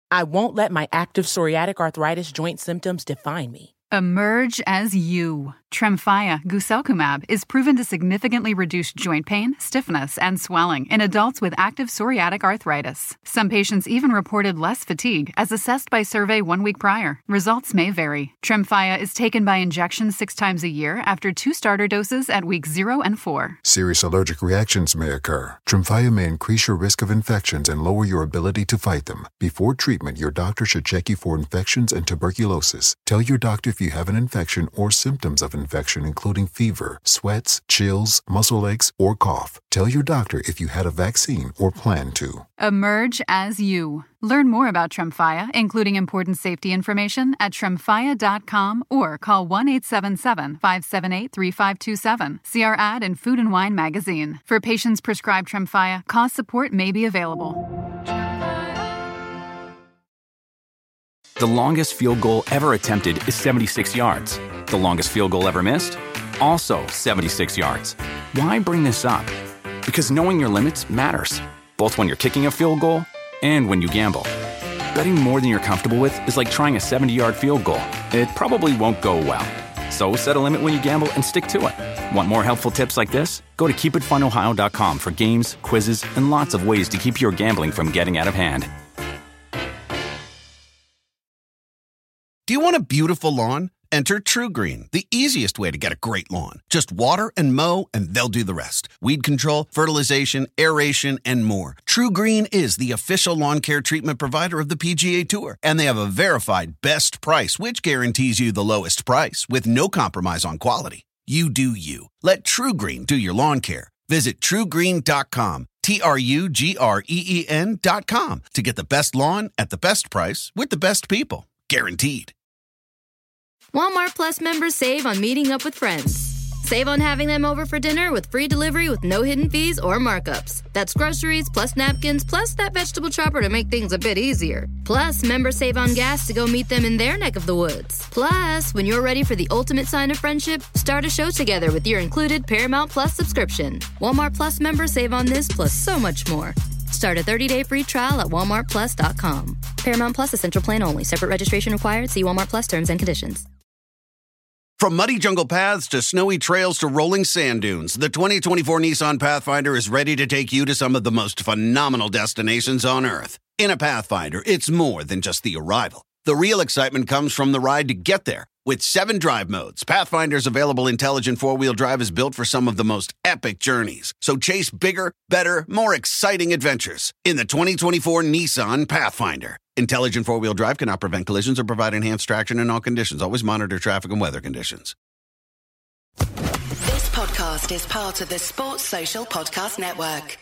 I won't let my active psoriatic arthritis joint symptoms define me. Emerge as you. Tremfya guselkumab is proven to significantly reduce joint pain, stiffness, and swelling in adults with active psoriatic arthritis. Some patients even reported less fatigue as assessed by survey 1 week prior. Results may vary. Tremfya is taken by injection 6 times a year after 2 starter doses at weeks 0 and 4. Serious allergic reactions may occur. Tremfya may increase your risk of infections and lower your ability to fight them. Before treatment, your doctor should check you for infections and tuberculosis. Tell your doctor if you have an infection or symptoms of infection, including fever, sweats, chills, muscle aches, or cough. Tell your doctor if you had a vaccine or plan to. Emerge as you. Learn more about Tremfya, including important safety information, at tremfya.com or call 1-877-578-3527. See our ad in Food and Wine magazine. For patients prescribed Tremfya, cost support may be available. The longest field goal ever attempted is 76 yards. The longest field goal ever missed? Also 76 yards. Why bring this up? Because knowing your limits matters, both when you're kicking a field goal and when you gamble. Betting more than you're comfortable with is like trying a 70-yard field goal. It probably won't go well. So set a limit when you gamble and stick to it. Want more helpful tips like this? Go to keepitfunohio.com for games, quizzes, and lots of ways to keep your gambling from getting out of hand. Do you want a beautiful lawn? Enter TruGreen, the easiest way to get a great lawn. Just water and mow, and they'll do the rest. Weed control, fertilization, aeration, and more. TruGreen is the official lawn care treatment provider of the PGA Tour, and they have a verified best price, which guarantees you the lowest price with no compromise on quality. You do you. Let TruGreen do your lawn care. Visit TruGreen.com, TruGreen.com, to get the best lawn at the best price with the best people. Guaranteed. Walmart Plus members save on meeting up with friends. Save on having them over for dinner with free delivery with no hidden fees or markups. That's groceries, plus napkins, plus that vegetable chopper to make things a bit easier. Plus, members save on gas to go meet them in their neck of the woods. Plus, when you're ready for the ultimate sign of friendship, start a show together with your included Paramount Plus subscription. Walmart Plus members save on this plus so much more. Start a 30-day free trial at walmartplus.com. Paramount Plus Essential Plan only. Separate registration required. See Walmart Plus terms and conditions. From muddy jungle paths to snowy trails to rolling sand dunes, the 2024 Nissan Pathfinder is ready to take you to some of the most phenomenal destinations on Earth. In a Pathfinder, it's more than just the arrival. The real excitement comes from the ride to get there. With 7 drive modes, Pathfinder's available intelligent 4-wheel drive is built for some of the most epic journeys. So chase bigger, better, more exciting adventures in the 2024 Nissan Pathfinder. Intelligent 4-wheel drive cannot prevent collisions or provide enhanced traction in all conditions. Always monitor traffic and weather conditions. This podcast is part of the Sports Social Podcast Network.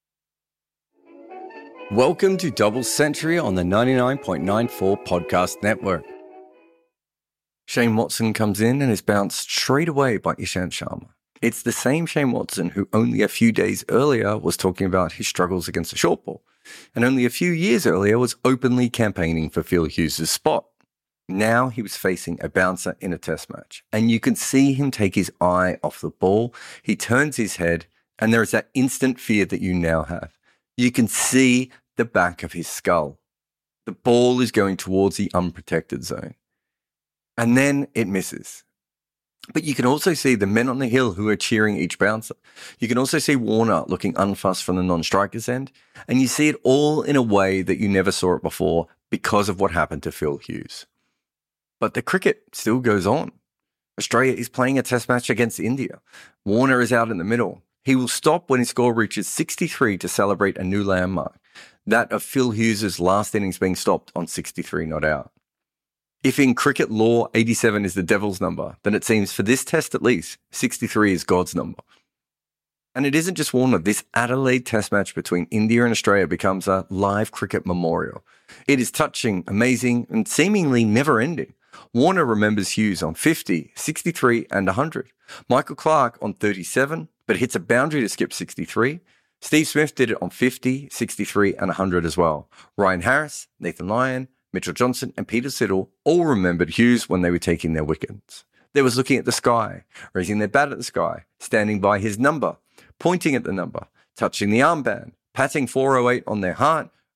Welcome to Double Century on the 99.94 Podcast Network. Shane Watson comes in and is bounced straight away by Ishant Sharma. It's the same Shane Watson who only a few days earlier was talking about his struggles against the short ball, and only a few years earlier was openly campaigning for Phil Hughes' spot. Now he was facing a bouncer in a test match, and you can see him take his eye off the ball. He turns his head, and there is that instant fear that you now have. You can see the back of his skull. The ball is going towards the unprotected zone. And then it misses. But you can also see the men on the hill who are cheering each bouncer. You can also see Warner looking unfussed from the non-striker's end. And you see it all in a way that you never saw it before because of what happened to Phil Hughes. But the cricket still goes on. Australia is playing a test match against India. Warner is out in the middle. He will stop when his score reaches 63 to celebrate a new landmark, that of Phil Hughes' last innings being stopped on 63 not out. If in cricket law 87 is the devil's number, then it seems for this test at least, 63 is God's number. And it isn't just Warner. This Adelaide test match between India and Australia becomes a live cricket memorial. It is touching, amazing, and seemingly never-ending. Warner remembers Hughes on 50, 63 and 100. Michael Clarke on 37, but hits a boundary to skip 63. Steve Smith did it on 50, 63 and 100 as well. Ryan Harris, Nathan Lyon, Mitchell Johnson and Peter Siddle all remembered Hughes when they were taking their wickets. They was looking at the sky, raising their bat at the sky, standing by his number, pointing at the number, touching the armband, patting 408 on their heart,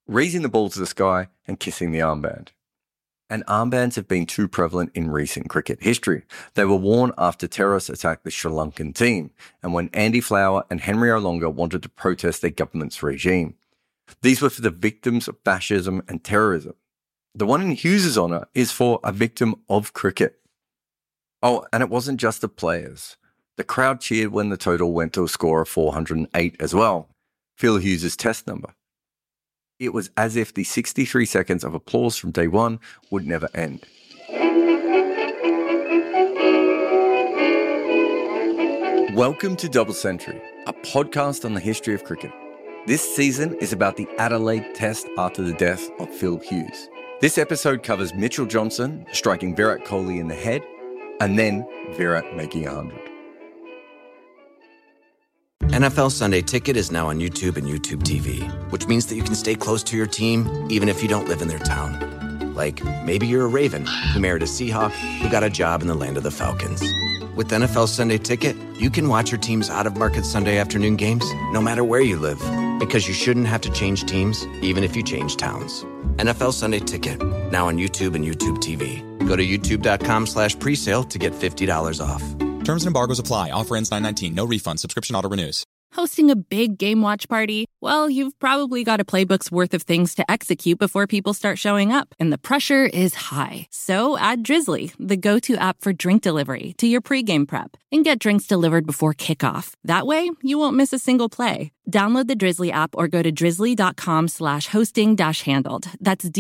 raising the ball to the sky and kissing the armband. And armbands have been too prevalent in recent cricket history. They were worn after terrorists attacked the Sri Lankan team and when Andy Flower and Henry Olonga wanted to protest their government's regime. These were for the victims of fascism and terrorism. The one in Hughes' honour is for a victim of cricket. Oh, and it wasn't just the players. The crowd cheered when the total went to a score of 408 as well, Phil Hughes' test number. It was as if the 63 seconds of applause from day one would never end. Welcome to Double Century, a podcast on the history of cricket. This season is about the Adelaide Test after the death of Phil Hughes. This episode covers Mitchell Johnson striking Virat Kohli in the head, and then Virat making 100. NFL Sunday Ticket is now on YouTube and YouTube TV, which means that you can stay close to your team even if you don't live in their town. Like, maybe you're a Raven who married a Seahawk who got a job in the land of the Falcons. With NFL Sunday Ticket, you can watch your team's out-of-market Sunday afternoon games no matter where you live, because you shouldn't have to change teams even if you change towns. NFL Sunday Ticket, now on YouTube and YouTube TV. Go to youtube.com/presale to get $50 off. Terms and embargoes apply. Offer ends 9/19. No refund. Subscription auto renews. Hosting a big game watch party? Well, you've probably got a playbook's worth of things to execute before people start showing up, and the pressure is high. So add Drizzly, the go-to app for drink delivery, to your pregame prep, and get drinks delivered before kickoff. That way, you won't miss a single play. Download the Drizzly app or go to drizzly.com/hosting-handled. That's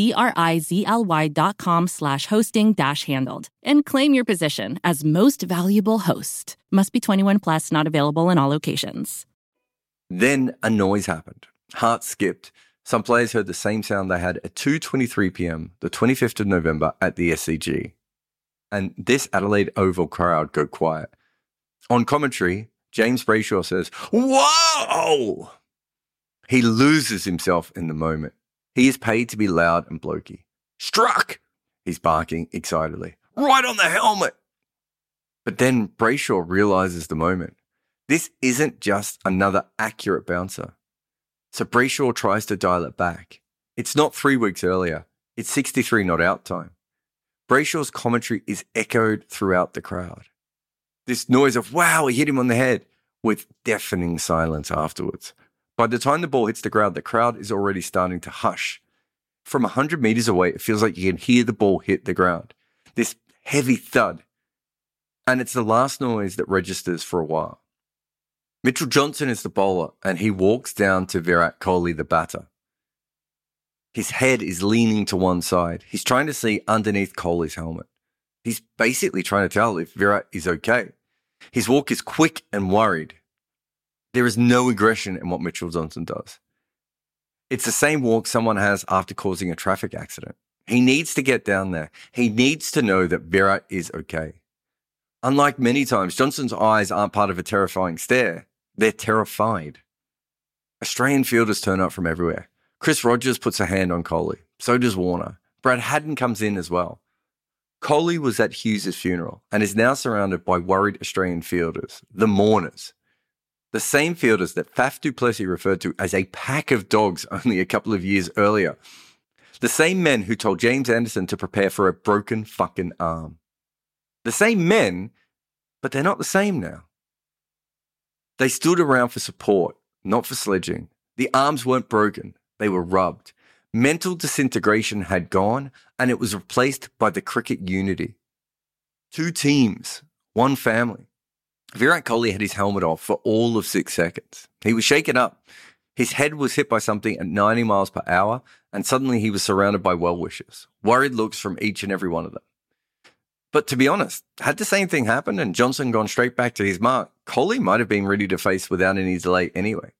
DRIZLY.com/hosting-handled. And claim your position as most valuable host. Must be 21 plus, not available in all locations. Then a noise happened. Hearts skipped. Some players heard the same sound they had at 2:23 p.m, the 25th of November at the SCG. And this Adelaide Oval crowd go quiet. On commentary, James Brayshaw says, "Whoa!" He loses himself in the moment. He is paid to be loud and blokey. "Struck!" He's barking excitedly. "Right on the helmet!" But then Brayshaw realizes the moment. This isn't just another accurate bouncer. So Brayshaw tries to dial it back. It's not 3 weeks earlier. It's 63 not out time. Brayshaw's commentary is echoed throughout the crowd. This noise of, "Wow, he hit him on the head," with deafening silence afterwards. By the time the ball hits the crowd is already starting to hush. From 100 meters away, it feels like you can hear the ball hit the ground. This heavy thud. And it's the last noise that registers for a while. Mitchell Johnson is the bowler, and he walks down to Virat Kohli, the batter. His head is leaning to one side. He's trying to see underneath Kohli's helmet. He's basically trying to tell if Virat is okay. His walk is quick and worried. There is no aggression in what Mitchell Johnson does. It's the same walk someone has after causing a traffic accident. He needs to get down there. He needs to know that Virat is okay. Unlike many times, Johnson's eyes aren't part of a terrifying stare. They're terrified. Australian fielders turn up from everywhere. Chris Rogers puts a hand on Kohli. So does Warner. Brad Haddin comes in as well. Kohli was at Hughes' funeral and is now surrounded by worried Australian fielders, the mourners. The same fielders that Faf du Plessis referred to as a pack of dogs only a couple of years earlier. The same men who told James Anderson to prepare for a broken fucking arm. The same men, but they're not the same now. They stood around for support, not for sledging. The arms weren't broken, they were rubbed. Mental disintegration had gone, and it was replaced by the cricket unity. 2 teams, 1 family. Virat Kohli had his helmet off for all of 6 seconds. He was shaken up. His head was hit by something at 90 miles per hour, and suddenly he was surrounded by well-wishers, worried looks from each and every one of them. But to be honest, had the same thing happened and Johnson gone straight back to his mark, Kohli might have been ready to face without any delay anyway.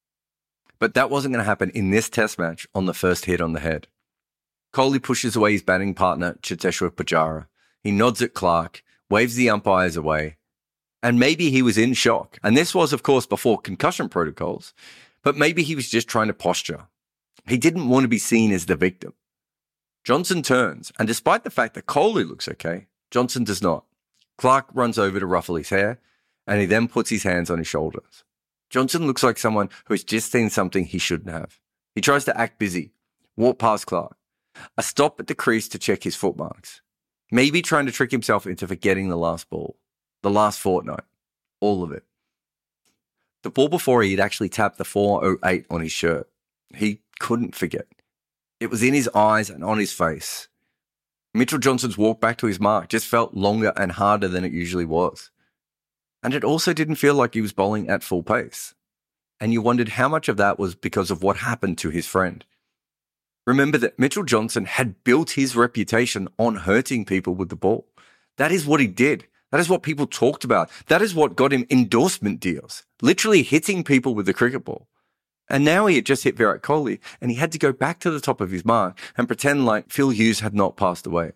But that wasn't going to happen in this test match on the first hit on the head. Kohli pushes away his batting partner, Cheteshwar Pujara. He nods at Clark, waves the umpires away, and maybe he was in shock. And this was, of course, before concussion protocols, but maybe he was just trying to posture. He didn't want to be seen as the victim. Johnson turns, and despite the fact that Kohli looks okay, Johnson does not. Clark runs over to ruffle his hair, and he then puts his hands on his shoulders. Johnson looks like someone who has just seen something he shouldn't have. He tries to act busy, walked past Clark, a stop at the crease to check his footmarks, maybe trying to trick himself into forgetting the last ball, the last fortnight, all of it. The ball before he'd actually tapped the 408 on his shirt. He couldn't forget. It was in his eyes and on his face. Mitchell Johnson's walk back to his mark just felt longer and harder than it usually was. And it also didn't feel like he was bowling at full pace. And you wondered how much of that was because of what happened to his friend. Remember that Mitchell Johnson had built his reputation on hurting people with the ball. That is what he did. That is what people talked about. That is what got him endorsement deals, literally hitting people with the cricket ball. And now he had just hit Virat Kohli, and he had to go back to the top of his mark and pretend like Phil Hughes had not passed away.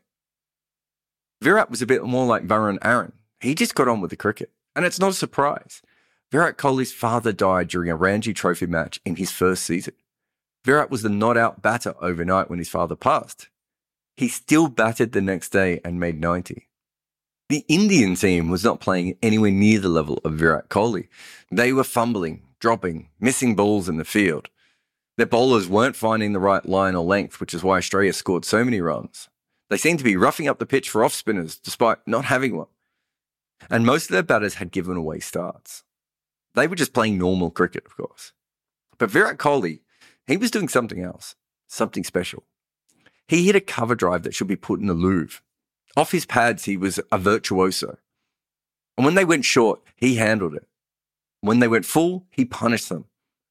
Virat was a bit more like Varun Aaron. He just got on with the cricket. And it's not a surprise. Virat Kohli's father died during a Ranji Trophy match in his first season. Virat was the not-out batter overnight when his father passed. He still batted the next day and made 90. The Indian team was not playing anywhere near the level of Virat Kohli. They were fumbling, dropping, missing balls in the field. Their bowlers weren't finding the right line or length, which is why Australia scored so many runs. They seemed to be roughing up the pitch for off-spinners despite not having one. And most of their batters had given away starts. They were just playing normal cricket, of course. But Virat Kohli, he was doing something else, something special. He hit a cover drive that should be put in the Louvre. Off his pads, he was a virtuoso. And when they went short, he handled it. When they went full, he punished them.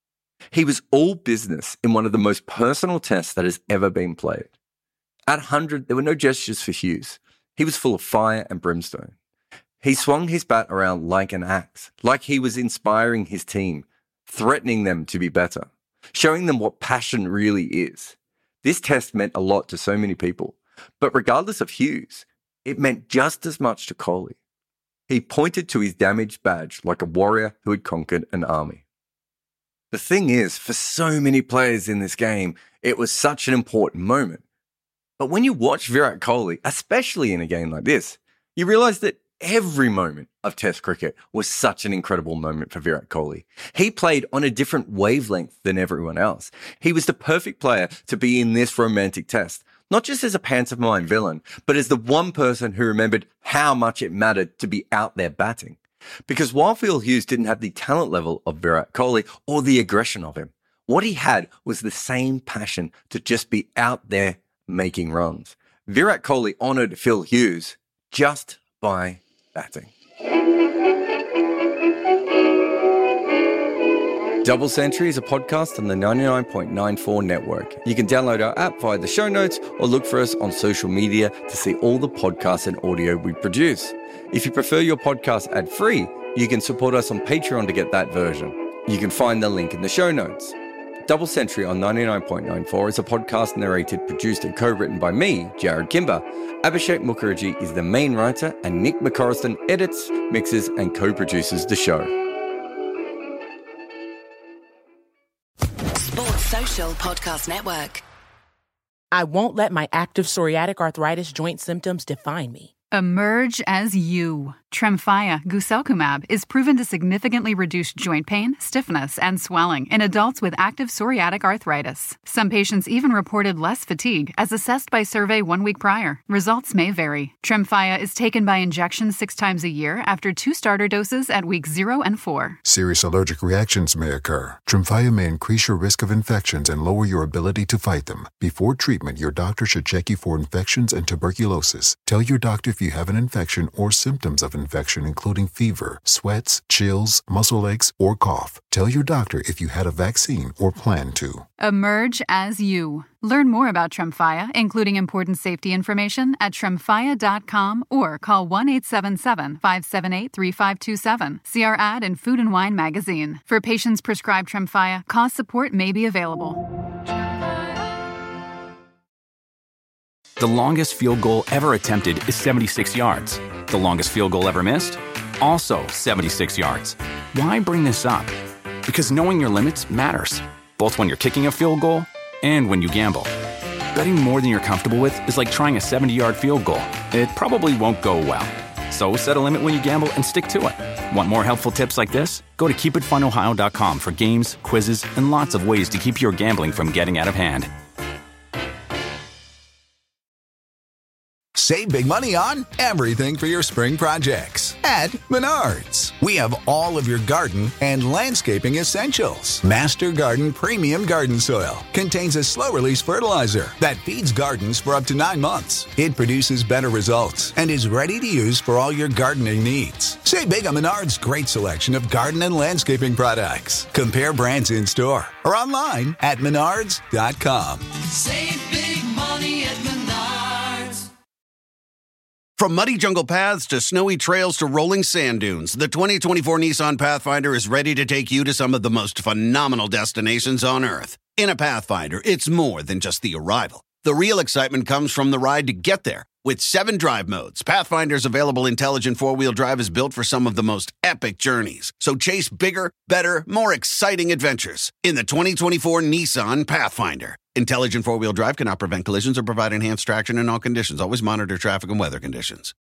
He was all business in one of the most personal tests that has ever been played. At 100, there were no gestures for Hughes. He was full of fire and brimstone. He swung his bat around like an axe, like he was inspiring his team, threatening them to be better, showing them what passion really is. This test meant a lot to so many people, but regardless of Hughes, it meant just as much to Kohli. He pointed to his damaged badge like a warrior who had conquered an army. The thing is, for so many players in this game, it was such an important moment. But when you watch Virat Kohli, especially in a game like this, you realize that every moment of Test cricket was such an incredible moment for Virat Kohli. He played on a different wavelength than everyone else. He was the perfect player to be in this romantic test, not just as a pantomime villain, but as the one person who remembered how much it mattered to be out there batting. Because while Phil Hughes didn't have the talent level of Virat Kohli or the aggression of him, what he had was the same passion to just be out there making runs. Virat Kohli honoured Phil Hughes just by batting. Double Century is a podcast on the 99.94 network. You can download our app via the show notes or look for us on social media to see all the podcasts and audio we produce. If you prefer your podcast ad-free, you can support us on Patreon to get that version. You can find the link in the show notes. Double Century on 99.94 is a podcast narrated, produced and co-written by me, Jared Kimber. Abhishek Mukherjee is the main writer and Nick McCorriston edits, mixes and co-produces the show. Sports Social Podcast Network. I won't let my active psoriatic arthritis joint symptoms define me. Emerge as you. Tremfya guselkumab is proven to significantly reduce joint pain, stiffness, and swelling in adults with active psoriatic arthritis. Some patients even reported less fatigue as assessed by survey 1 week prior. Results may vary. Tremfya is taken by injection 6 times a year after 2 starter doses at weeks 0 and 4. Serious allergic reactions may occur. Tremfya may increase your risk of infections and lower your ability to fight them. Before treatment, your doctor should check you for infections and tuberculosis. Tell your doctor if you have an infection or symptoms of infection, including fever, sweats, chills, muscle aches, or cough. Tell your doctor if you had a vaccine or plan to. Emerge as you. Learn more about Tremfya, including important safety information, at tremfya.com or call 1-877-578-3527. See our ad in Food and Wine magazine. For patients prescribed Tremfya, cost support may be available. The longest field goal ever attempted is 76 yards. The longest field goal ever missed? Also 76 yards. Why bring this up? Because knowing your limits matters, both when you're kicking a field goal and when you gamble. Betting more than you're comfortable with is like trying a 70-yard field goal. It probably won't go well. So set a limit when you gamble and stick to it. Want more helpful tips like this? Go to keepitfunohio.com for games, quizzes, and lots of ways to keep your gambling from getting out of hand. Save big money on everything for your spring projects at Menards. We have all of your garden and landscaping essentials. Master Garden Premium Garden Soil contains a slow-release fertilizer that feeds gardens for up to 9 months. It produces better results and is ready to use for all your gardening needs. Save big on Menards' great selection of garden and landscaping products. Compare brands in-store or online at menards.com. Save big money at Menards. From muddy jungle paths to snowy trails to rolling sand dunes, the 2024 Nissan Pathfinder is ready to take you to some of the most phenomenal destinations on Earth. In a Pathfinder, it's more than just the arrival. The real excitement comes from the ride to get there. With 7 drive modes, Pathfinder's available intelligent 4-wheel drive is built for some of the most epic journeys. So chase bigger, better, more exciting adventures in the 2024 Nissan Pathfinder. Intelligent 4-wheel drive cannot prevent collisions or provide enhanced traction in all conditions. Always monitor traffic and weather conditions.